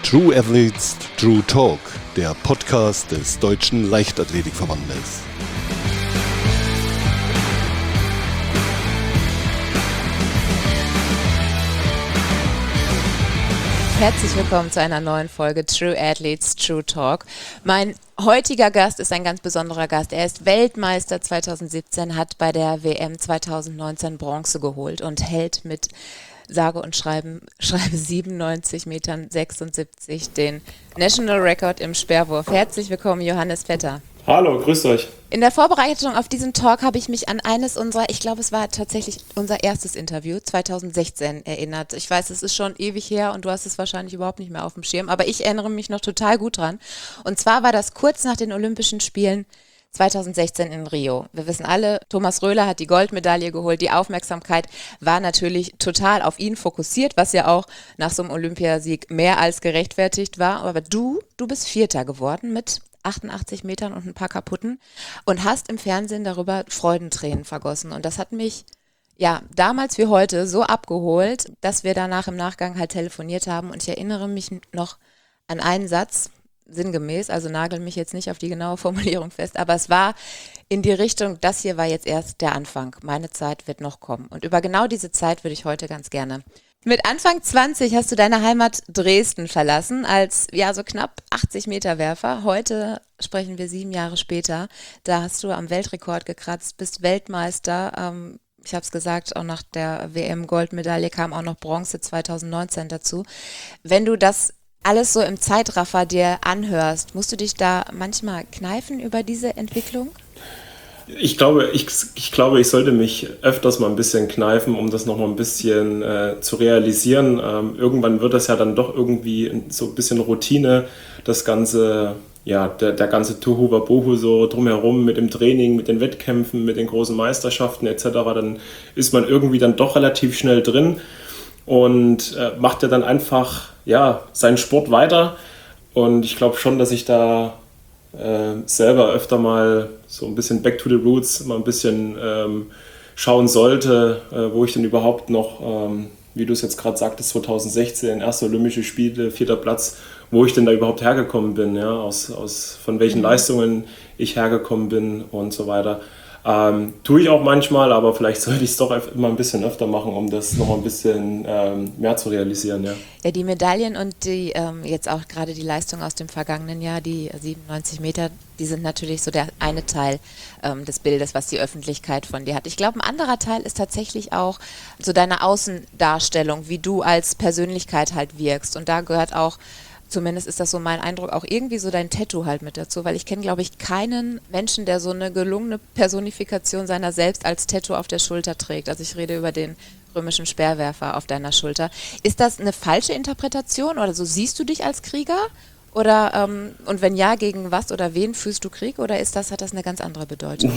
True Athletes, True Talk, der Podcast des Deutschen Leichtathletikverbandes. Herzlich willkommen zu einer neuen Folge True Athletes, True Talk. Mein heutiger Gast ist ein ganz besonderer Gast. Er ist Weltmeister 2017, hat bei der WM 2019 Bronze geholt und hält mit sage und schreibe 97,76 Metern den National Record im Speerwurf. Herzlich willkommen, Johannes Vetter. Hallo, grüßt euch. In der Vorbereitung auf diesen Talk habe ich mich an eines unserer, ich glaube, es war tatsächlich unser erstes Interview 2016 erinnert. Ich weiß, es ist schon ewig her und du hast es wahrscheinlich überhaupt nicht mehr auf dem Schirm, aber ich erinnere mich noch total gut dran. Und zwar war das kurz nach den Olympischen Spielen 2016 in Rio. Wir wissen alle, Thomas Röhler hat die Goldmedaille geholt. Die Aufmerksamkeit war natürlich total auf ihn fokussiert, was ja auch nach so einem Olympiasieg mehr als gerechtfertigt war. Aber du bist Vierter geworden mit 88 Metern und ein paar kaputten und hast im Fernsehen darüber Freudentränen vergossen. Und das hat mich ja damals wie heute so abgeholt, dass wir danach im Nachgang halt telefoniert haben. Und ich erinnere mich noch an einen Satz, sinngemäß, also nagel mich jetzt nicht auf die genaue Formulierung fest, aber es war in die Richtung, das hier war jetzt erst der Anfang, meine Zeit wird noch kommen. Und über genau diese Zeit würde ich heute ganz gerne. Mit Anfang 20 hast du deine Heimat Dresden verlassen als ja so knapp 80 Meter Werfer. Heute sprechen wir 7 Jahre später. Da hast du am Weltrekord gekratzt, bist Weltmeister. Ich habe es gesagt, auch nach der WM-Goldmedaille kam auch noch Bronze 2019 dazu. Wenn du das alles so im Zeitraffer dir anhörst, musst du dich da manchmal kneifen über diese Entwicklung? Ich glaube, ich sollte mich öfters mal ein bisschen kneifen, um das nochmal ein bisschen zu realisieren. Irgendwann wird das ja dann doch irgendwie so ein bisschen Routine, das Ganze, ja, der ganze Tohu Wabohu so drumherum mit dem Training, mit den Wettkämpfen, mit den großen Meisterschaften etc. Dann ist man irgendwie dann doch relativ schnell drin und macht ja dann einfach seinen Sport weiter. Und ich glaube schon, dass ich da selber öfter mal so ein bisschen back to the roots, mal ein bisschen schauen sollte, wo ich denn überhaupt noch, wie du es jetzt gerade sagtest, 2016, erste Olympische Spiele, 4. Platz, wo ich denn da überhaupt hergekommen bin, ja, von welchen Leistungen ich hergekommen bin und so weiter. Tue ich auch manchmal, aber vielleicht sollte ich es doch immer ein bisschen öfter machen, um das nochmal ein bisschen mehr zu realisieren. Ja. Ja, die Medaillen und die jetzt auch gerade die Leistung aus dem vergangenen Jahr, die 97 Meter, die sind natürlich so der eine Teil des Bildes, was die Öffentlichkeit von dir hat. Ich glaube, ein anderer Teil ist tatsächlich auch so deine Außendarstellung, wie du als Persönlichkeit halt wirkst. Und da gehört auch, zumindest ist das so mein Eindruck, auch irgendwie so dein Tattoo halt mit dazu, weil ich kenne, glaube ich, keinen Menschen, der so eine gelungene Personifikation seiner selbst als Tattoo auf der Schulter trägt. Also ich rede über den römischen Speerwerfer auf deiner Schulter. Ist das eine falsche Interpretation oder so siehst du dich als Krieger? Oder und wenn ja, gegen was oder wen führst du Krieg oder hat das eine ganz andere Bedeutung?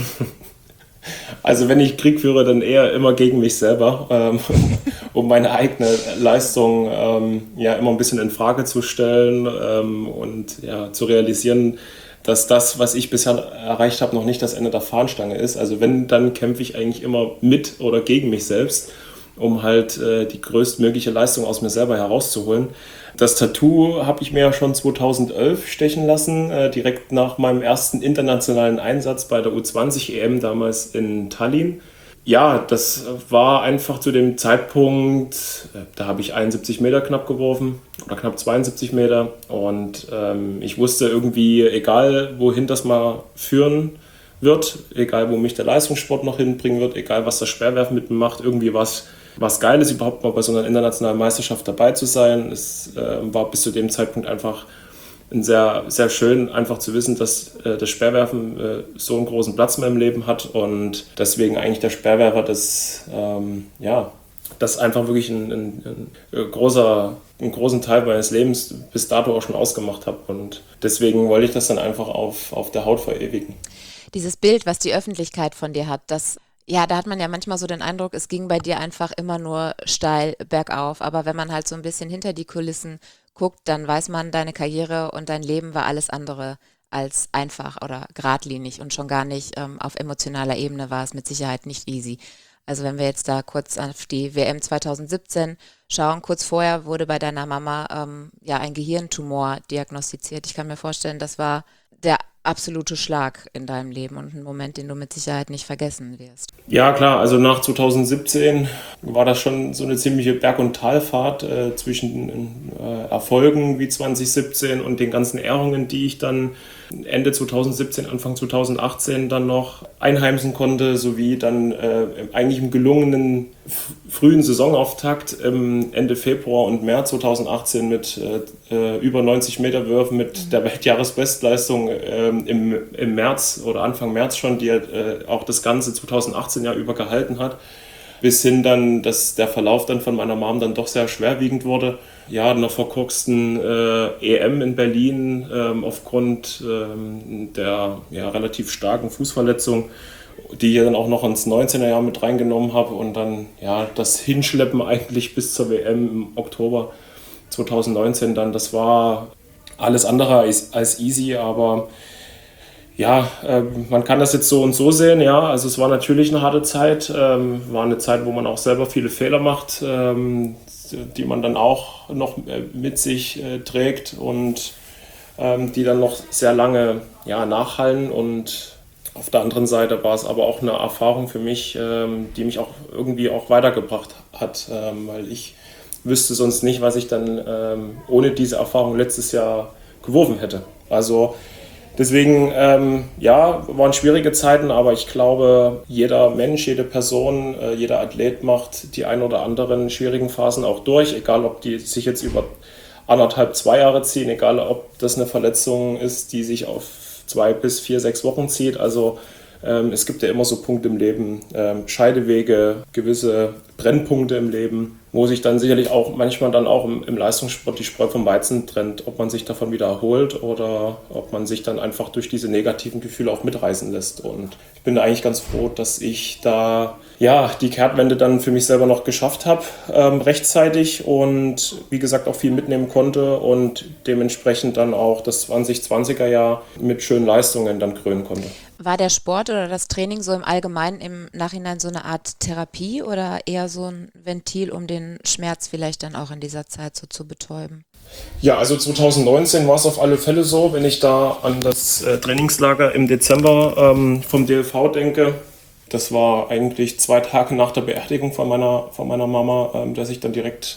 Also wenn ich Krieg führe, dann eher immer gegen mich selber, um meine eigene Leistung immer ein bisschen in Frage zu stellen und zu realisieren, dass das, was ich bisher erreicht habe, noch nicht das Ende der Fahnenstange ist. Also wenn, dann kämpfe ich eigentlich immer mit oder gegen mich selbst, um halt die größtmögliche Leistung aus mir selber herauszuholen. Das Tattoo habe ich mir ja schon 2011 stechen lassen, direkt nach meinem ersten internationalen Einsatz bei der U20-EM damals in Tallinn. Ja, das war einfach zu dem Zeitpunkt, da habe ich 71 Meter knapp geworfen oder knapp 72 Meter und ich wusste irgendwie, egal wohin das mal führen wird, egal wo mich der Leistungssport noch hinbringen wird, egal was das Speerwerfen mit mir macht, irgendwie was Geiles, überhaupt mal bei so einer internationalen Meisterschaft dabei zu sein. Es war bis zu dem Zeitpunkt einfach sehr, sehr schön, einfach zu wissen, dass das Speerwerfen so einen großen Platz in meinem Leben hat und deswegen eigentlich der Speerwerfer das einfach wirklich einen großen Teil meines Lebens bis dato auch schon ausgemacht habe und deswegen wollte ich das dann einfach auf der Haut verewigen. Dieses Bild, was die Öffentlichkeit von dir hat, da hat man ja manchmal so den Eindruck, es ging bei dir einfach immer nur steil bergauf. Aber wenn man halt so ein bisschen hinter die Kulissen guckt, dann weiß man, deine Karriere und dein Leben war alles andere als einfach oder geradlinig und schon gar nicht auf emotionaler Ebene war es mit Sicherheit nicht easy. Also wenn wir jetzt da kurz auf die WM 2017 schauen, kurz vorher wurde bei deiner Mama ein Gehirntumor diagnostiziert. Ich kann mir vorstellen, das war der absolute Schlag in deinem Leben und ein Moment, den du mit Sicherheit nicht vergessen wirst. Ja, klar, also nach 2017 war das schon so eine ziemliche Berg- und Talfahrt zwischen Erfolgen wie 2017 und den ganzen Ehrungen, die ich dann Ende 2017, Anfang 2018 dann noch einheimsen konnte, sowie dann eigentlich im gelungenen frühen Saisonauftakt Ende Februar und März 2018 mit über 90 Meter Würfen mit der Weltjahresbestleistung im März oder Anfang März schon, die auch das ganze 2018 Jahr über gehalten hat, bis hin dann, dass der Verlauf dann von meiner Mom dann doch sehr schwerwiegend wurde. Ja, einer verkorksten EM in Berlin aufgrund der relativ starken Fußverletzung, die ich dann auch noch ins 19er Jahr mit reingenommen habe und dann das Hinschleppen eigentlich bis zur WM im Oktober 2019 dann, das war alles andere als easy, aber ja, man kann das jetzt so und so sehen, ja, also es war natürlich eine harte Zeit, war eine Zeit, wo man auch selber viele Fehler macht, die man dann auch noch mit sich trägt und die dann noch sehr lange nachhallen und auf der anderen Seite war es aber auch eine Erfahrung für mich, die mich auch irgendwie auch weitergebracht hat, weil ich wüsste sonst nicht, was ich dann ohne diese Erfahrung letztes Jahr geworfen hätte. Also deswegen, waren schwierige Zeiten, aber ich glaube, jeder Mensch, jede Person, jeder Athlet macht die ein oder anderen schwierigen Phasen auch durch, egal ob die sich jetzt über 1,5, 2 Jahre ziehen, egal ob das eine Verletzung ist, die sich auf 2 bis 4, 6 Wochen zieht. Also es gibt ja immer so Punkte im Leben, Scheidewege, gewisse Brennpunkte im Leben, wo sich dann sicherlich auch manchmal dann auch im Leistungssport die Spreu vom Weizen trennt, ob man sich davon wieder erholt oder ob man sich dann einfach durch diese negativen Gefühle auch mitreißen lässt. Und ich bin eigentlich ganz froh, dass ich da die Kehrtwende dann für mich selber noch geschafft habe, rechtzeitig und wie gesagt auch viel mitnehmen konnte und dementsprechend dann auch das 2020er Jahr mit schönen Leistungen dann krönen konnte. War der Sport oder das Training so im Allgemeinen im Nachhinein so eine Art Therapie oder eher so ein Ventil, um den Schmerz vielleicht dann auch in dieser Zeit so zu betäuben? Ja, also 2019 war es auf alle Fälle so, wenn ich da an das Trainingslager im Dezember vom DLV denke. Das war eigentlich 2 Tage nach der Beerdigung von meiner Mama, dass ich dann direkt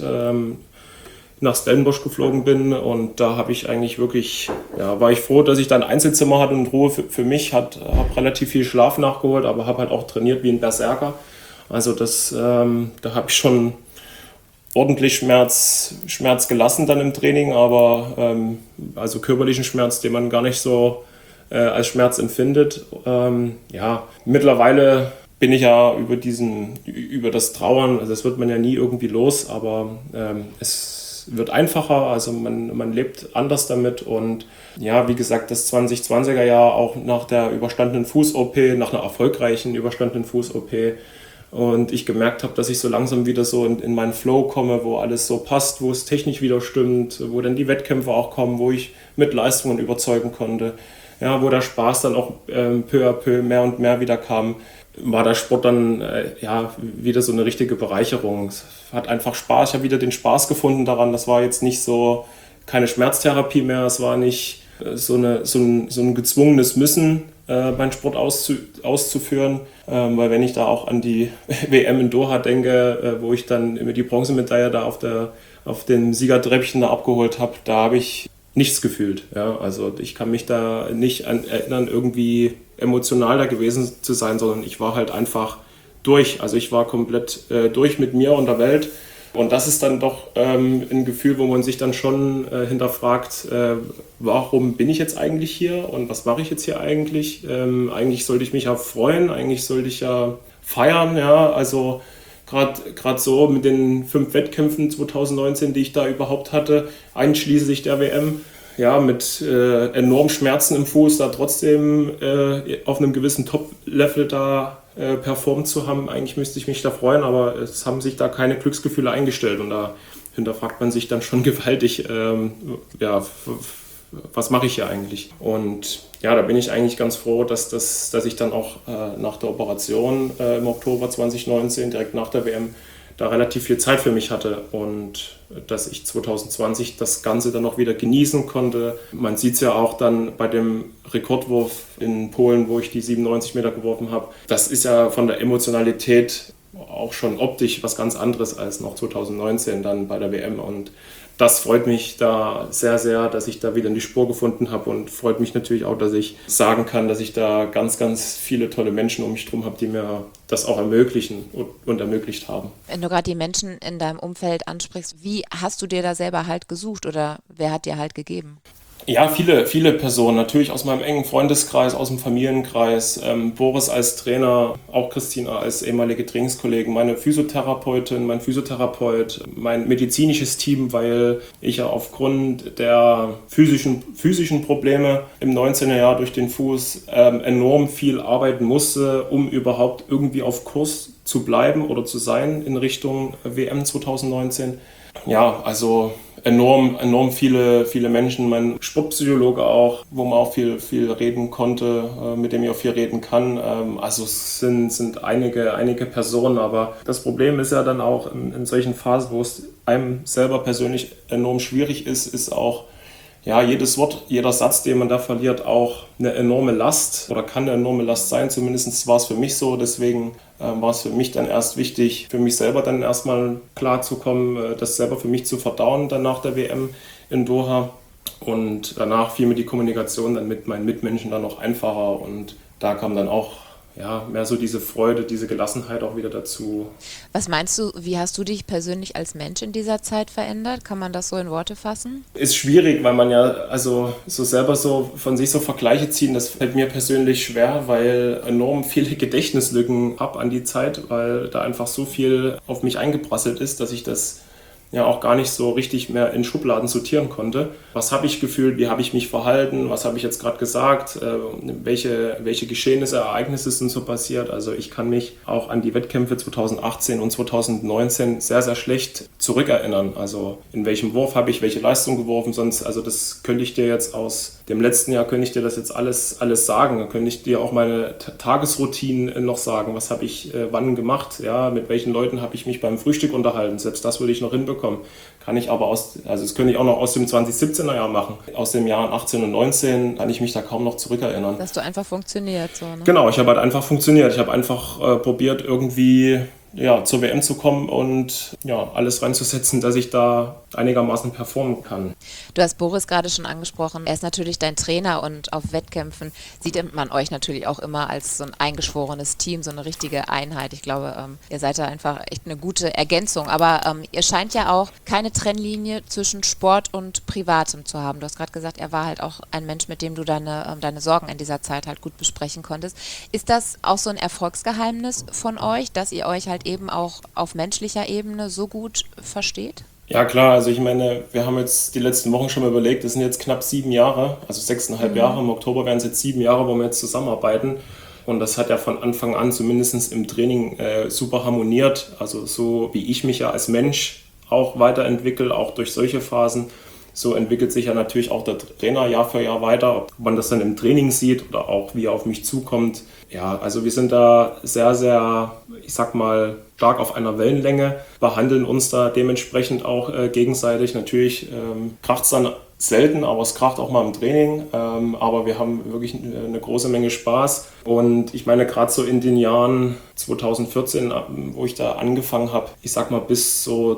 nach Stellenbosch geflogen bin und da habe ich eigentlich wirklich, war ich froh, dass ich da ein Einzelzimmer hatte und Ruhe für mich, habe relativ viel Schlaf nachgeholt, aber habe halt auch trainiert wie ein Berserker. Also da habe ich schon ordentlich Schmerz gelassen dann im Training, aber also körperlichen Schmerz, den man gar nicht so als Schmerz empfindet. Mittlerweile bin ich ja über das Trauern, also das wird man ja nie irgendwie los, aber es wird einfacher, also man lebt anders damit und wie gesagt, das 2020er Jahr auch nach der überstandenen Fuß-OP, nach einer erfolgreichen überstandenen Fuß-OP und ich gemerkt habe, dass ich so langsam wieder so in meinen Flow komme, wo alles so passt, wo es technisch wieder stimmt, wo dann die Wettkämpfe auch kommen, wo ich mit Leistungen überzeugen konnte, wo der Spaß dann auch peu à peu mehr und mehr wieder kam, war der Sport dann wieder so eine richtige Bereicherung. Es hat einfach Spaß, ich habe wieder den Spaß gefunden daran, das war jetzt nicht so, keine Schmerztherapie mehr, es war nicht so ein gezwungenes Müssen, meinen Sport auszuführen, weil wenn ich da auch an die WM in Doha denke, wo ich dann immer die Bronzemedaille da auf dem Siegertreppchen da abgeholt habe, da habe ich nichts gefühlt. Ja? Also ich kann mich da nicht erinnern, irgendwie emotional da gewesen zu sein, sondern ich war halt einfach durch. Also ich war komplett durch mit mir und der Welt. Und das ist dann doch ein Gefühl, wo man sich dann schon hinterfragt, warum bin ich jetzt eigentlich hier und was mache ich jetzt hier eigentlich? Eigentlich sollte ich mich ja freuen, eigentlich sollte ich ja feiern. Ja? Also gerade so mit den 5 Wettkämpfen 2019, die ich da überhaupt hatte, einschließlich der WM, mit enormen Schmerzen im Fuß, da trotzdem auf einem gewissen Top-Level da performt zu haben. Eigentlich müsste ich mich da freuen, aber es haben sich da keine Glücksgefühle eingestellt und da hinterfragt man sich dann schon gewaltig, was mache ich hier eigentlich? Und ja, da bin ich eigentlich ganz froh, dass ich dann auch nach der Operation im Oktober 2019, direkt nach der WM, da relativ viel Zeit für mich hatte und dass ich 2020 das Ganze dann auch wieder genießen konnte. Man sieht es ja auch dann bei dem Rekordwurf in Polen, wo ich die 97 Meter geworfen habe. Das ist ja von der Emotionalität auch schon optisch was ganz anderes als noch 2019 dann bei der WM. Und das freut mich da sehr, sehr, dass ich da wieder in die Spur gefunden habe und freut mich natürlich auch, dass ich sagen kann, dass ich da ganz, ganz viele tolle Menschen um mich herum habe, die mir das auch ermöglichen und ermöglicht haben. Wenn du gerade die Menschen in deinem Umfeld ansprichst, wie hast du dir da selber Halt gesucht oder wer hat dir Halt gegeben? Ja, viele Personen, natürlich aus meinem engen Freundeskreis, aus dem Familienkreis, Boris als Trainer, auch Christina als ehemalige Trainingskollegin, meine Physiotherapeutin, mein Physiotherapeut, mein medizinisches Team, weil ich ja aufgrund der physischen Probleme im 19. Jahr durch den Fuß enorm viel arbeiten musste, um überhaupt irgendwie auf Kurs zu bleiben oder zu sein in Richtung WM 2019. Ja, also enorm viele Menschen, mein Sportpsychologe auch, wo man auch viel reden konnte, mit dem ich auch viel reden kann. Also es sind einige Personen, aber das Problem ist ja dann auch in solchen Phasen, wo es einem selber persönlich enorm schwierig ist auch, ja, jedes Wort, jeder Satz, den man da verliert, auch eine enorme Last oder kann eine enorme Last sein. Zumindest war es für mich so. Deswegen war es für mich dann erst wichtig, für mich selber dann erstmal klarzukommen, das selber für mich zu verdauen dann nach der WM in Doha. Und danach fiel mir die Kommunikation dann mit meinen Mitmenschen dann noch einfacher. Und da kam dann auch mehr so diese Freude, diese Gelassenheit auch wieder dazu. Was meinst du, wie hast du dich persönlich als Mensch in dieser Zeit verändert? Kann man das so in Worte fassen? Ist schwierig, weil man ja also so selber so von sich so Vergleiche ziehen, das fällt mir persönlich schwer, weil enorm viele Gedächtnislücken habe an die Zeit, weil da einfach so viel auf mich eingeprasselt ist, dass ich das ja auch gar nicht so richtig mehr in Schubladen sortieren konnte. Was habe ich gefühlt, wie habe ich mich verhalten, was habe ich jetzt gerade gesagt, welche Geschehnisse, Ereignisse sind so passiert. Also ich kann mich auch an die Wettkämpfe 2018 und 2019 sehr, sehr schlecht zurückerinnern. Also in welchem Wurf habe ich welche Leistung geworfen, sonst, also das könnte ich dir jetzt aus dem letzten Jahr, könnte ich dir das jetzt alles sagen. Dann könnte ich dir auch meine Tagesroutinen noch sagen, was habe ich wann gemacht, ja, mit welchen Leuten habe ich mich beim Frühstück unterhalten. Selbst das würde ich noch hinbekommen. Kann ich aber das könnte ich auch noch aus dem 2017er Jahr machen. Aus dem Jahr 18 und 19 kann ich mich da kaum noch zurückerinnern. Dass du einfach funktioniert, so, ne? Genau, ich habe halt einfach funktioniert. Ich habe einfach probiert, irgendwie zur WM zu kommen und alles reinzusetzen, dass ich da einigermaßen performen kann. Du hast Boris gerade schon angesprochen. Er ist natürlich dein Trainer und auf Wettkämpfen sieht man euch natürlich auch immer als so ein eingeschworenes Team, so eine richtige Einheit. Ich glaube, ihr seid da einfach echt eine gute Ergänzung. Aber ihr scheint ja auch keine Trennlinie zwischen Sport und Privatem zu haben. Du hast gerade gesagt, er war halt auch ein Mensch, mit dem du deine Sorgen in dieser Zeit halt gut besprechen konntest. Ist das auch so ein Erfolgsgeheimnis von euch, dass ihr euch halt eben auch auf menschlicher Ebene so gut versteht? Ja klar, also ich meine, wir haben jetzt die letzten Wochen schon mal überlegt, das sind jetzt knapp 7 Jahre, also 6,5 Jahre, im Oktober werden es jetzt 7 Jahre, wo wir jetzt zusammenarbeiten. Und das hat ja von Anfang an zumindest im Training super harmoniert, also so wie ich mich ja als Mensch auch weiterentwickle, auch durch solche Phasen. So entwickelt sich ja natürlich auch der Trainer Jahr für Jahr weiter, ob man das dann im Training sieht oder auch wie er auf mich zukommt. Ja, also wir sind da sehr, sehr, ich sag mal, stark auf einer Wellenlänge, behandeln uns da dementsprechend auch gegenseitig. Natürlich kracht es dann selten, aber es kracht auch mal im Training. Aber wir haben wirklich eine große Menge Spaß. Und ich meine, gerade so in den Jahren 2014, wo ich da angefangen habe, ich sag mal bis so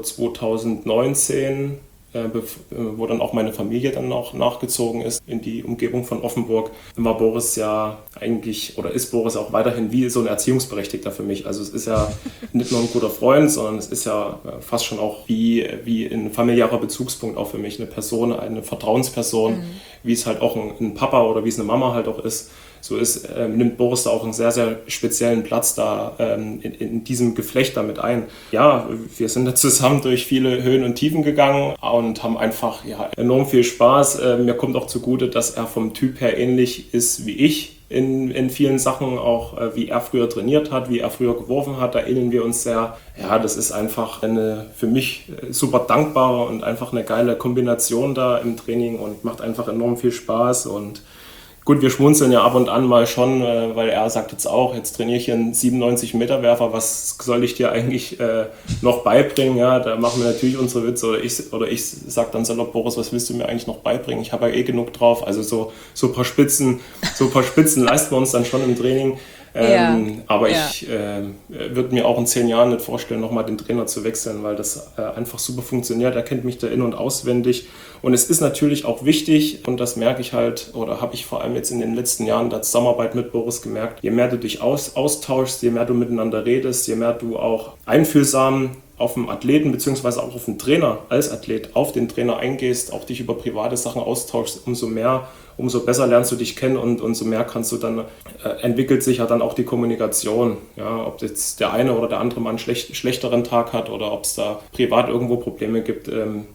2019, wo dann auch meine Familie dann noch nachgezogen ist in die Umgebung von Offenburg, war Boris ja eigentlich, oder ist Boris auch weiterhin wie so ein Erziehungsberechtigter für mich. Also es ist ja nicht nur ein guter Freund, sondern es ist ja fast schon auch wie ein familiärer Bezugspunkt auch für mich, eine Person, eine Vertrauensperson, wie es halt auch ein Papa oder wie es eine Mama halt auch ist. So nimmt Boris da auch einen sehr, sehr speziellen Platz da in diesem Geflecht damit ein. Ja, wir sind da zusammen durch viele Höhen und Tiefen gegangen und haben einfach enorm viel Spaß. Mir kommt auch zugute, dass er vom Typ her ähnlich ist wie ich in vielen Sachen, auch wie er früher trainiert hat, wie er früher geworfen hat. Da ähneln wir uns sehr. Ja, das ist einfach eine für mich super dankbare und einfach eine geile Kombination da im Training und macht einfach enorm viel Spaß. Und Gut, wir schmunzeln ja ab und an mal schon, weil er sagt jetzt auch, jetzt trainiere ich hier einen 97-Meter-Werfer, was soll ich dir eigentlich noch beibringen? Ja, da machen wir natürlich unsere Witze oder ich sage dann salopp, Boris, was willst du mir eigentlich noch beibringen? Ich habe ja eh genug drauf. Also so ein paar Spitzen leisten wir uns dann schon im Training. Aber ich würde mir auch in 10 Jahren nicht vorstellen, nochmal den Trainer zu wechseln, weil das einfach super funktioniert. Er kennt mich da in- und auswendig. Und es ist natürlich auch wichtig, und das merke ich halt, oder habe ich vor allem jetzt in den letzten Jahren der Zusammenarbeit mit Boris gemerkt, je mehr du dich austauschst, je mehr du miteinander redest, je mehr du auch einfühlsam auf den Athleten beziehungsweise auch auf den Trainer als Athlet auf den Trainer eingehst, auch dich über private Sachen austauschst, umso besser lernst du dich kennen und umso mehr kannst du dann, entwickelt sich ja dann auch die Kommunikation. Ja, ob jetzt der eine oder der andere mal einen schlechteren Tag hat oder ob es da privat irgendwo Probleme gibt.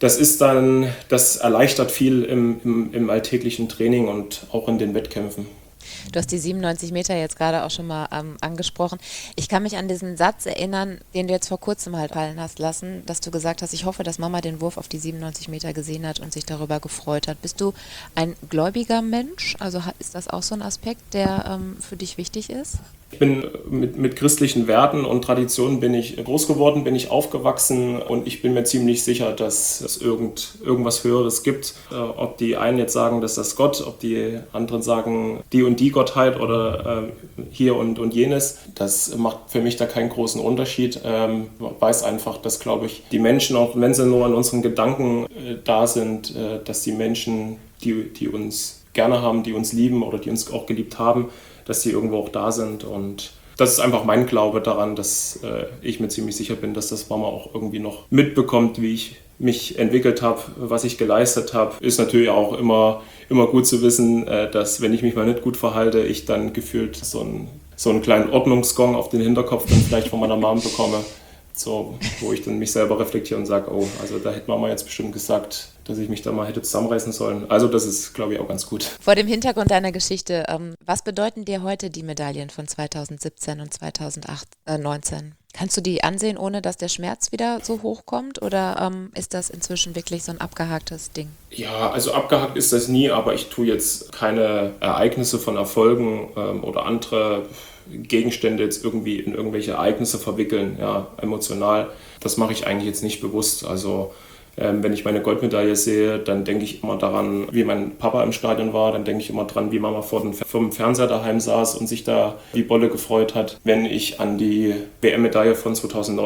Das erleichtert viel im alltäglichen Training und auch in den Wettkämpfen. Du hast die 97 Meter jetzt gerade auch schon mal angesprochen. Ich kann mich an diesen Satz erinnern, den du jetzt vor kurzem halt fallen hast lassen, dass du gesagt hast, ich hoffe, dass Mama den Wurf auf die 97 Meter gesehen hat und sich darüber gefreut hat. Bist du ein gläubiger Mensch? Also ist das auch so ein Aspekt, der für dich wichtig ist? Ich bin mit christlichen Werten und Traditionen bin ich groß geworden, bin ich aufgewachsen und ich bin mir ziemlich sicher, dass es irgendwas Höheres gibt. Ob die einen jetzt sagen, dass das Gott, ob die anderen sagen, die und die Gottheit oder hier und jenes, das macht für mich da keinen großen Unterschied. Ich weiß einfach, dass, glaube ich, die Menschen, auch wenn sie nur in unseren Gedanken da sind, dass die Menschen, die uns gerne haben, die uns lieben oder die uns auch geliebt haben, dass die irgendwo auch da sind. Und das ist einfach mein Glaube daran, dass ich mir ziemlich sicher bin, dass das Mama auch irgendwie noch mitbekommt, wie ich mich entwickelt habe, was ich geleistet habe. Ist natürlich auch immer gut zu wissen, dass, wenn ich mich mal nicht gut verhalte, ich dann gefühlt so einen kleinen Ordnungsgong auf den Hinterkopf dann vielleicht von meiner Mom bekomme. So, wo ich dann mich selber reflektiere und sage, oh, also da hätte Mama jetzt bestimmt gesagt, dass ich mich da mal hätte zusammenreißen sollen. Also das ist, glaube ich, auch ganz gut. Vor dem Hintergrund deiner Geschichte, was bedeuten dir heute die Medaillen von 2017 und 2019? Kannst du die ansehen, ohne dass der Schmerz wieder so hochkommt? Oder ist das inzwischen wirklich so ein abgehaktes Ding? Ja, also abgehakt ist das nie, aber ich tue jetzt keine Ereignisse von Erfolgen oder andere Gegenstände jetzt irgendwie in irgendwelche Ereignisse verwickeln, ja, emotional. Das mache ich eigentlich jetzt nicht bewusst. Also wenn ich meine Goldmedaille sehe, dann denke ich immer daran, wie mein Papa im Stadion war. Dann denke ich immer dran, wie Mama vor dem Fernseher daheim saß und sich da wie Bolle gefreut hat. Wenn ich an die WM-Medaille von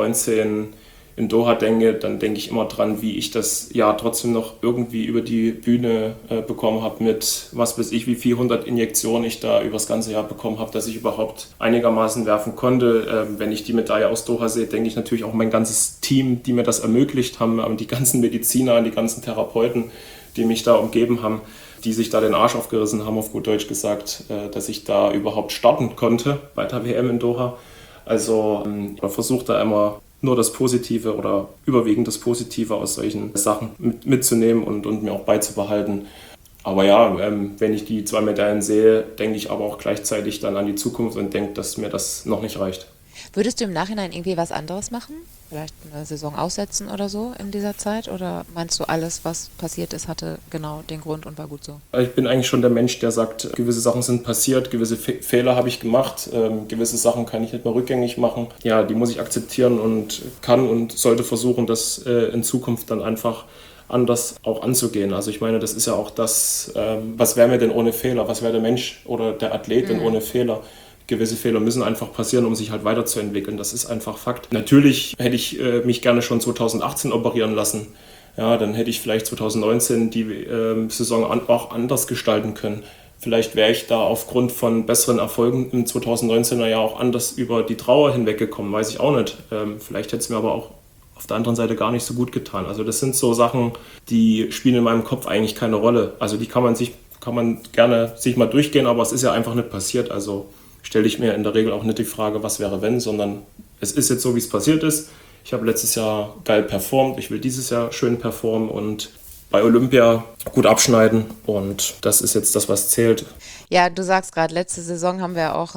2019 in Doha denke, dann denke ich immer dran, wie ich das Jahr trotzdem noch irgendwie über die Bühne bekommen habe mit, was weiß ich, wie 400 Injektionen ich da über das ganze Jahr bekommen habe, dass ich überhaupt einigermaßen werfen konnte. Wenn ich die Medaille aus Doha sehe, denke ich natürlich auch mein ganzes Team, die mir das ermöglicht haben, die ganzen Mediziner, die ganzen Therapeuten, die mich da umgeben haben, die sich da den Arsch aufgerissen haben, auf gut Deutsch gesagt, dass ich da überhaupt starten konnte bei der WM in Doha. Also man versucht da immer nur das Positive oder überwiegend das Positive aus solchen Sachen mitzunehmen und mir auch beizubehalten. Aber ja, wenn ich die 2 Medaillen sehe, denke ich aber auch gleichzeitig dann an die Zukunft und denke, dass mir das noch nicht reicht. Würdest du im Nachhinein irgendwie was anderes machen? Vielleicht eine Saison aussetzen oder so in dieser Zeit? Oder meinst du, alles, was passiert ist, hatte genau den Grund und war gut so? Ich bin eigentlich schon der Mensch, der sagt, gewisse Sachen sind passiert, gewisse Fehler habe ich gemacht, gewisse Sachen kann ich nicht mehr rückgängig machen. Ja, die muss ich akzeptieren und kann und sollte versuchen, das in Zukunft dann einfach anders auch anzugehen. Also ich meine, das ist ja auch das, was wäre mir denn ohne Fehler? Was wäre der Mensch oder der Athlet denn ohne Fehler? Gewisse Fehler müssen einfach passieren, um sich halt weiterzuentwickeln. Das ist einfach Fakt. Natürlich hätte ich mich gerne schon 2018 operieren lassen. Ja, dann hätte ich vielleicht 2019 die Saison auch anders gestalten können. Vielleicht wäre ich da aufgrund von besseren Erfolgen im 2019er Jahr auch anders über die Trauer hinweggekommen. Weiß ich auch nicht. Vielleicht hätte es mir aber auch auf der anderen Seite gar nicht so gut getan. Also das sind so Sachen, die spielen in meinem Kopf eigentlich keine Rolle. Also die kann man gerne sich mal durchgehen, aber es ist ja einfach nicht passiert. Also stelle ich mir in der Regel auch nicht die Frage, was wäre wenn, sondern es ist jetzt so, wie es passiert ist. Ich habe letztes Jahr geil performt, ich will dieses Jahr schön performen und bei Olympia gut abschneiden und das ist jetzt das, was zählt. Ja, du sagst gerade, letzte Saison haben wir auch ein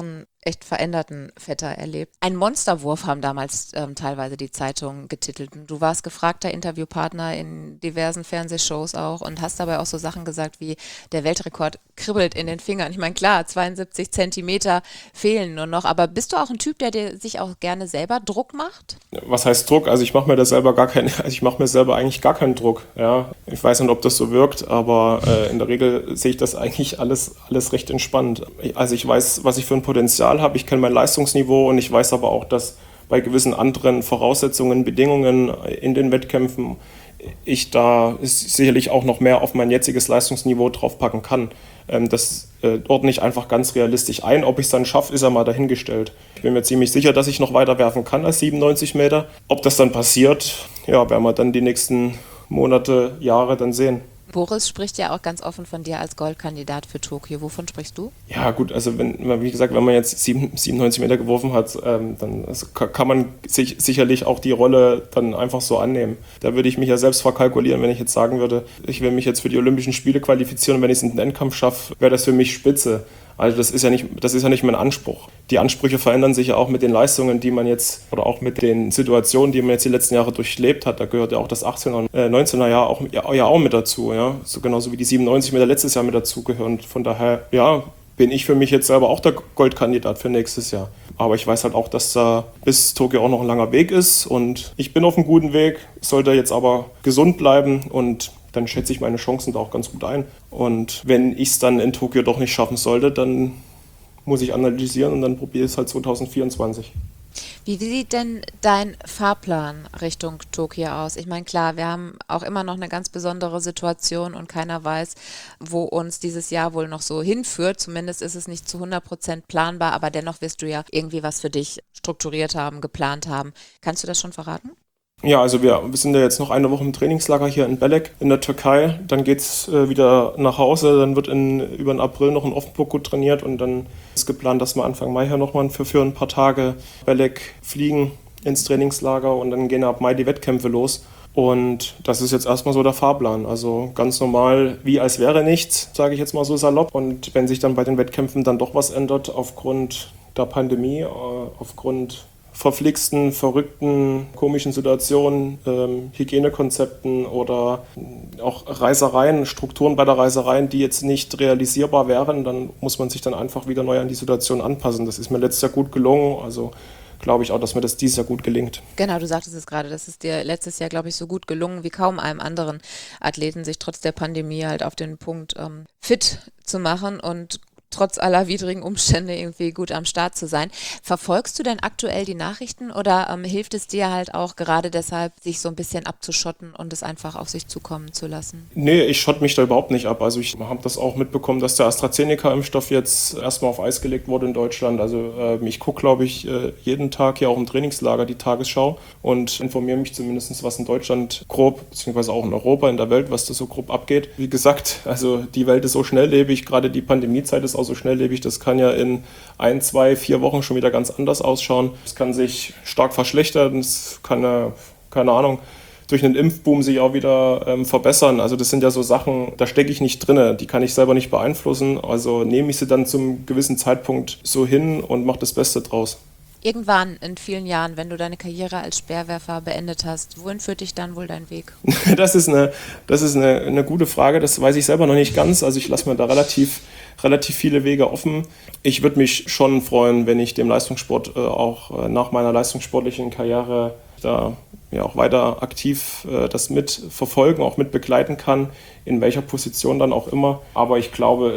echt veränderten Vetter erlebt. Ein Monsterwurf haben damals teilweise die Zeitungen getitelt. Du warst gefragter Interviewpartner in diversen Fernsehshows auch und hast dabei auch so Sachen gesagt wie, der Weltrekord kribbelt in den Fingern. Ich meine, klar, 72 Zentimeter fehlen nur noch, aber bist du auch ein Typ, der sich auch gerne selber Druck macht? Was heißt Druck? Also ich mache mir ich mache mir selber eigentlich gar keinen Druck. Ja? Ich weiß nicht, ob das so wirkt, aber in der Regel sehe ich das eigentlich alles recht entspannt. Also ich weiß, was ich für ein Potenzial habe, ich kenne mein Leistungsniveau und ich weiß aber auch, dass bei gewissen anderen Voraussetzungen, Bedingungen in den Wettkämpfen ich da sicherlich auch noch mehr auf mein jetziges Leistungsniveau draufpacken kann. Das ordne ich einfach ganz realistisch ein. Ob ich es dann schaffe, ist ja mal dahingestellt. Ich bin mir ziemlich sicher, dass ich noch weiter werfen kann als 97 Meter. Ob das dann passiert, ja, werden wir dann die nächsten Monate, Jahre dann sehen. Boris spricht ja auch ganz offen von dir als Goldkandidat für Tokio. Wovon sprichst du? Ja gut, also wenn man jetzt 97 Meter geworfen hat, dann kann man sich sicherlich auch die Rolle dann einfach so annehmen. Da würde ich mich ja selbst verkalkulieren, wenn ich jetzt sagen würde, ich will mich jetzt für die Olympischen Spiele qualifizieren und wenn ich es in den Endkampf schaffe, wäre das für mich spitze. Also das ist ja nicht mein Anspruch. Die Ansprüche verändern sich ja auch mit den Leistungen, die man jetzt, oder auch mit den Situationen, die man jetzt die letzten Jahre durchlebt hat. Da gehört ja auch das 18er und 19er Jahr auch mit dazu. Ja? So genauso wie die 97 Meter letztes Jahr mit dazugehören. Von daher, ja, bin ich für mich jetzt selber auch der Goldkandidat für nächstes Jahr. Aber ich weiß halt auch, dass da bis Tokio auch noch ein langer Weg ist. Und ich bin auf einem guten Weg, sollte jetzt aber gesund bleiben und dann schätze ich meine Chancen da auch ganz gut ein. Und wenn ich es dann in Tokio doch nicht schaffen sollte, dann muss ich analysieren und dann probiere ich es halt 2024. Wie sieht denn dein Fahrplan Richtung Tokio aus? Ich meine, klar, wir haben auch immer noch eine ganz besondere Situation und keiner weiß, wo uns dieses Jahr wohl noch so hinführt. Zumindest ist es nicht zu 100% planbar, aber dennoch wirst du ja irgendwie was für dich strukturiert haben, geplant haben. Kannst du das schon verraten? Ja, also wir sind ja jetzt noch eine Woche im Trainingslager hier in Belek in der Türkei. Dann geht's wieder nach Hause. Dann wird über den April noch in Offenburg gut trainiert und dann ist geplant, dass wir Anfang Mai hier nochmal für ein paar Tage Belek fliegen ins Trainingslager und dann gehen ab Mai die Wettkämpfe los. Und das ist jetzt erstmal so der Fahrplan. Also ganz normal, wie als wäre nichts, sage ich jetzt mal so salopp. Und wenn sich dann bei den Wettkämpfen dann doch was ändert aufgrund der Pandemie, aufgrund verflixten, verrückten, komischen Situationen, Hygienekonzepten oder auch Reisereien, Strukturen bei der Reisereien, die jetzt nicht realisierbar wären, dann muss man sich dann einfach wieder neu an die Situation anpassen. Das ist mir letztes Jahr gut gelungen, also glaube ich auch, dass mir das dieses Jahr gut gelingt. Genau, du sagtest es gerade, das ist dir letztes Jahr, glaube ich, so gut gelungen wie kaum einem anderen Athleten, sich trotz der Pandemie halt auf den Punkt fit zu machen und trotz aller widrigen Umstände irgendwie gut am Start zu sein. Verfolgst du denn aktuell die Nachrichten oder hilft es dir halt auch gerade deshalb, sich so ein bisschen abzuschotten und es einfach auf sich zukommen zu lassen? Nee, ich schotte mich da überhaupt nicht ab. Also ich habe das auch mitbekommen, dass der AstraZeneca-Impfstoff jetzt erstmal auf Eis gelegt wurde in Deutschland. Also ich gucke, glaube ich, jeden Tag hier auch im Trainingslager die Tagesschau und informiere mich zumindest, was in Deutschland grob, beziehungsweise auch in Europa, in der Welt, was da so grob abgeht. Wie gesagt, also die Welt ist so schnelllebig, gerade die Pandemiezeit ist auch so schnelllebig, das kann ja in 1, 2, 4 Wochen schon wieder ganz anders ausschauen. Es kann sich stark verschlechtern, es kann ja, keine Ahnung, durch einen Impfboom sich auch wieder verbessern. Also das sind ja so Sachen, da stecke ich nicht drin, die kann ich selber nicht beeinflussen. Also nehme ich sie dann zum gewissen Zeitpunkt so hin und mache das Beste draus. Irgendwann in vielen Jahren, wenn du deine Karriere als Speerwerfer beendet hast, wohin führt dich dann wohl dein Weg? Das ist eine gute Frage, das weiß ich selber noch nicht ganz. Also ich lasse mir da relativ viele Wege offen. Ich würde mich schon freuen, wenn ich dem Leistungssport auch nach meiner leistungssportlichen Karriere da ja auch weiter aktiv das mitverfolgen, auch mit begleiten kann, in welcher Position dann auch immer. Aber ich glaube,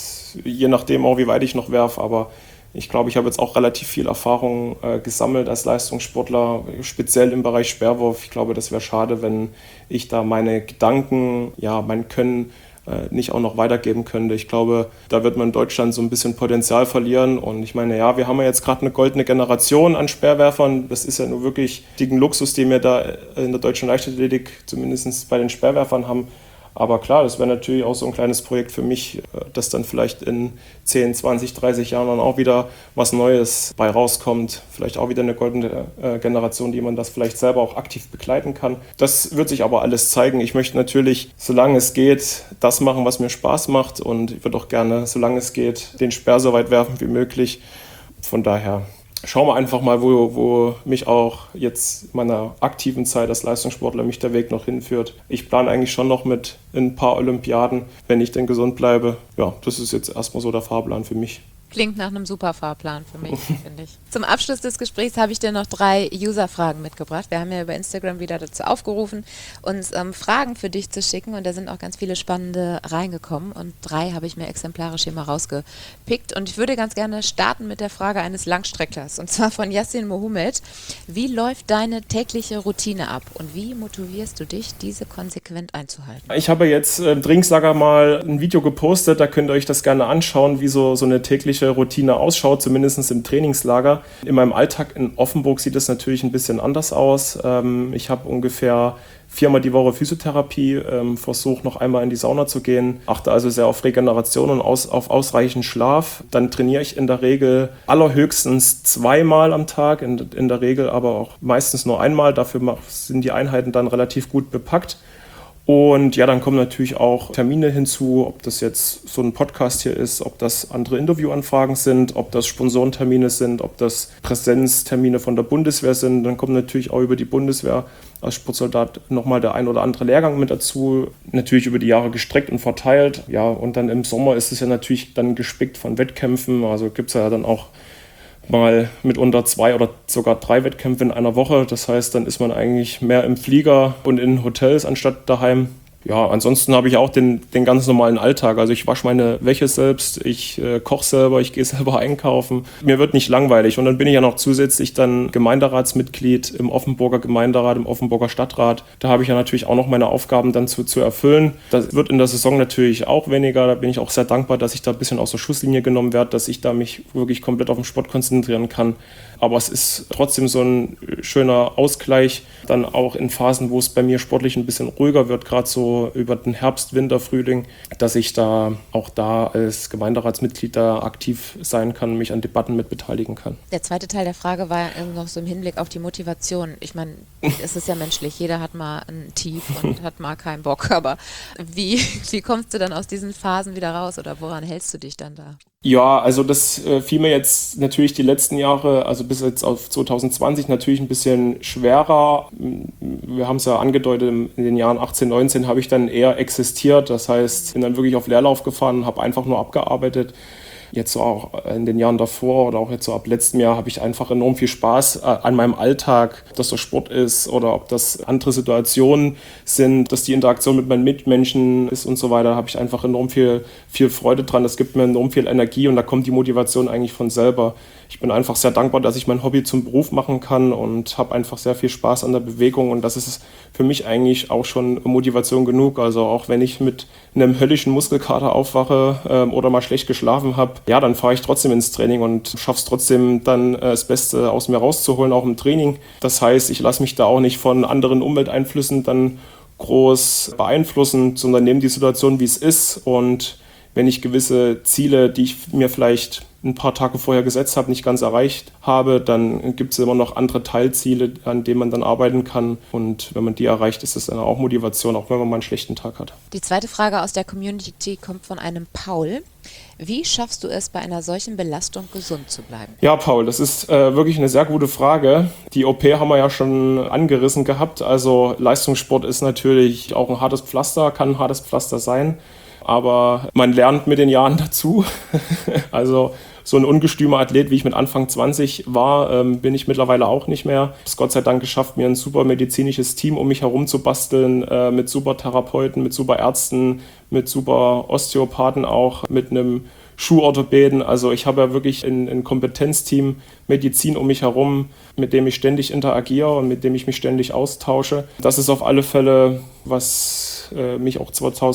je nachdem auch, wie weit ich noch werfe, aber ich glaube, ich habe jetzt auch relativ viel Erfahrung gesammelt als Leistungssportler, speziell im Bereich Speerwurf. Ich glaube, das wäre schade, wenn ich da meine Gedanken, ja, mein Können nicht auch noch weitergeben könnte. Ich glaube, da wird man in Deutschland so ein bisschen Potenzial verlieren. Und ich meine, ja, wir haben ja jetzt gerade eine goldene Generation an Speerwerfern. Das ist ja nur wirklich dicken Luxus, den wir da in der deutschen Leichtathletik zumindest bei den Speerwerfern haben. Aber klar, das wäre natürlich auch so ein kleines Projekt für mich, dass dann vielleicht in 10, 20, 30 Jahren dann auch wieder was Neues bei rauskommt. Vielleicht auch wieder eine goldene Generation, die man das vielleicht selber auch aktiv begleiten kann. Das wird sich aber alles zeigen. Ich möchte natürlich, solange es geht, das machen, was mir Spaß macht. Und ich würde auch gerne, solange es geht, den Speer so weit werfen wie möglich. Von daher schauen wir einfach mal, wo mich auch jetzt in meiner aktiven Zeit als Leistungssportler mich der Weg noch hinführt. Ich plane eigentlich schon noch mit ein paar Olympiaden, wenn ich denn gesund bleibe. Ja, das ist jetzt erstmal so der Fahrplan für mich. Klingt nach einem super Fahrplan für mich, finde ich. Zum Abschluss des Gesprächs habe ich dir noch 3 User-Fragen mitgebracht. Wir haben ja über Instagram wieder dazu aufgerufen, uns Fragen für dich zu schicken und da sind auch ganz viele spannende reingekommen und 3 habe ich mir exemplarisch hier mal rausgepickt und ich würde ganz gerne starten mit der Frage eines Langstrecklers und zwar von Yassin Mohammed. Wie läuft deine tägliche Routine ab und wie motivierst du dich, diese konsequent einzuhalten? Ich habe jetzt im Trainingslager mal ein Video gepostet, da könnt ihr euch das gerne anschauen, wie so eine tägliche Routine ausschaut, zumindest im Trainingslager. In meinem Alltag in Offenburg sieht es natürlich ein bisschen anders aus. Ich habe ungefähr 4-mal die Woche Physiotherapie, versuche noch einmal in die Sauna zu gehen, achte also sehr auf Regeneration und auf ausreichend Schlaf. Dann trainiere ich in der Regel allerhöchstens 2-mal am Tag, in der Regel aber auch meistens nur einmal. Dafür sind die Einheiten dann relativ gut bepackt. Und ja, dann kommen natürlich auch Termine hinzu, ob das jetzt so ein Podcast hier ist, ob das andere Interviewanfragen sind, ob das Sponsorentermine sind, ob das Präsenztermine von der Bundeswehr sind. Dann kommt natürlich auch über die Bundeswehr als Sportsoldat nochmal der ein oder andere Lehrgang mit dazu. Natürlich über die Jahre gestreckt und verteilt. Ja, und dann im Sommer ist es ja natürlich dann gespickt von Wettkämpfen. Also gibt es ja dann auch mal mitunter 2 oder sogar 3 Wettkämpfe in einer Woche. Das heißt, dann ist man eigentlich mehr im Flieger und in Hotels anstatt daheim. Ja, ansonsten habe ich auch den ganz normalen Alltag. Also ich wasche meine Wäsche selbst, ich koche selber, ich gehe selber einkaufen. Mir wird nicht langweilig. Und dann bin ich ja noch zusätzlich dann Gemeinderatsmitglied im Offenburger Gemeinderat, im Offenburger Stadtrat. Da habe ich ja natürlich auch noch meine Aufgaben dann zu erfüllen. Das wird in der Saison natürlich auch weniger. Da bin ich auch sehr dankbar, dass ich da ein bisschen aus der Schusslinie genommen werde, dass ich da mich wirklich komplett auf den Sport konzentrieren kann. Aber es ist trotzdem so ein schöner Ausgleich, dann auch in Phasen, wo es bei mir sportlich ein bisschen ruhiger wird, gerade so über den Herbst, Winter, Frühling, dass ich da auch da als Gemeinderatsmitglied da aktiv sein kann, mich an Debatten mit beteiligen kann. Der zweite Teil der Frage war noch so im Hinblick auf die Motivation. Ich meine, es ist ja menschlich, jeder hat mal ein Tief und hat mal keinen Bock, aber wie kommst du dann aus diesen Phasen wieder raus oder woran hältst du dich dann da? Ja, also das fiel mir jetzt natürlich die letzten Jahre, also bis jetzt auf 2020 natürlich ein bisschen schwerer. Wir haben es ja angedeutet, in den Jahren 18, 19 habe ich dann eher existiert. Das heißt, bin dann wirklich auf Leerlauf gefahren, habe einfach nur abgearbeitet. Jetzt so auch in den Jahren davor oder auch jetzt so ab letztem Jahr habe ich einfach enorm viel Spaß an meinem Alltag, ob das der Sport ist oder ob das andere Situationen sind, dass die Interaktion mit meinen Mitmenschen ist und so weiter, da habe ich einfach enorm viel Freude dran. Das gibt mir enorm viel Energie und da kommt die Motivation eigentlich von selber. Ich bin einfach sehr dankbar, dass ich mein Hobby zum Beruf machen kann und habe einfach sehr viel Spaß an der Bewegung und das ist für mich eigentlich auch schon Motivation genug. Also auch wenn ich mit einem höllischen Muskelkater aufwache oder mal schlecht geschlafen habe, ja, dann fahre ich trotzdem ins Training und schaffe es trotzdem dann das Beste aus mir rauszuholen, auch im Training. Das heißt, ich lasse mich da auch nicht von anderen Umwelteinflüssen dann groß beeinflussen, sondern nehme die Situation, wie es ist und wenn ich gewisse Ziele, die ich mir vielleicht ein paar Tage vorher gesetzt habe, nicht ganz erreicht habe, dann gibt es immer noch andere Teilziele, an denen man dann arbeiten kann. Und wenn man die erreicht, ist das dann auch Motivation, auch wenn man mal einen schlechten Tag hat. Die zweite Frage aus der Community kommt von einem Paul. Wie schaffst du es, bei einer solchen Belastung gesund zu bleiben? Ja, Paul, das ist wirklich eine sehr gute Frage. Die OP haben wir ja schon angerissen gehabt. Also Leistungssport ist natürlich auch ein hartes Pflaster, kann ein hartes Pflaster sein. Aber man lernt mit den Jahren dazu. Also so ein ungestümer Athlet, wie ich mit Anfang 20 war, bin ich mittlerweile auch nicht mehr. Ich habe es Gott sei Dank geschafft, mir ein super medizinisches Team um mich herum zu basteln, mit super Therapeuten, mit super Ärzten, mit super Osteopathen auch, mit einem Schuhorthopäden. Also ich habe ja wirklich ein Kompetenzteam Medizin um mich herum, mit dem ich ständig interagiere und mit dem ich mich ständig austausche. Das ist auf alle Fälle, was mich auch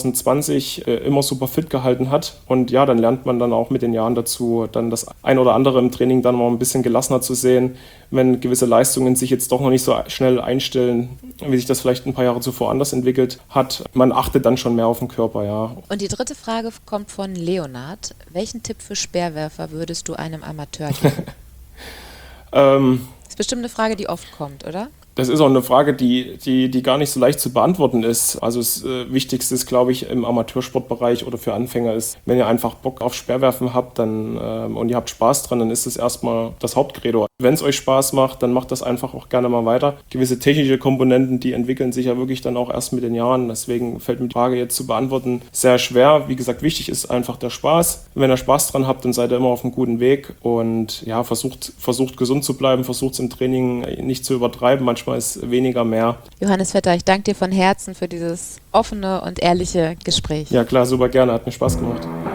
2020 immer super fit gehalten hat. Und ja, dann lernt man dann auch mit den Jahren dazu, dann das ein oder andere im Training dann mal ein bisschen gelassener zu sehen, wenn gewisse Leistungen sich jetzt doch noch nicht so schnell einstellen, wie sich das vielleicht ein paar Jahre zuvor anders entwickelt hat. Man achtet dann schon mehr auf den Körper, ja. Und die dritte Frage kommt von Leonard. Welchen Tipp für Speerwerfer würdest du einem Amateur geben? Das ist bestimmt eine Frage, die oft kommt, oder? Das ist auch eine Frage, die gar nicht so leicht zu beantworten ist. Also das Wichtigste ist, glaube ich, im Amateursportbereich oder für Anfänger ist, wenn ihr einfach Bock auf Speerwerfen habt und ihr habt Spaß dran, dann ist das erstmal das Hauptcredo. Wenn es euch Spaß macht, dann macht das einfach auch gerne mal weiter. Gewisse technische Komponenten, die entwickeln sich ja wirklich dann auch erst mit den Jahren. Deswegen fällt mir die Frage jetzt zu beantworten sehr schwer. Wie gesagt, wichtig ist einfach der Spaß. Wenn ihr Spaß dran habt, dann seid ihr immer auf einem guten Weg und ja, versucht gesund zu bleiben, versucht es im Training nicht zu übertreiben. Manchmal ist weniger mehr. Johannes Vetter, ich danke dir von Herzen für dieses offene und ehrliche Gespräch. Ja klar, super gerne, hat mir Spaß gemacht.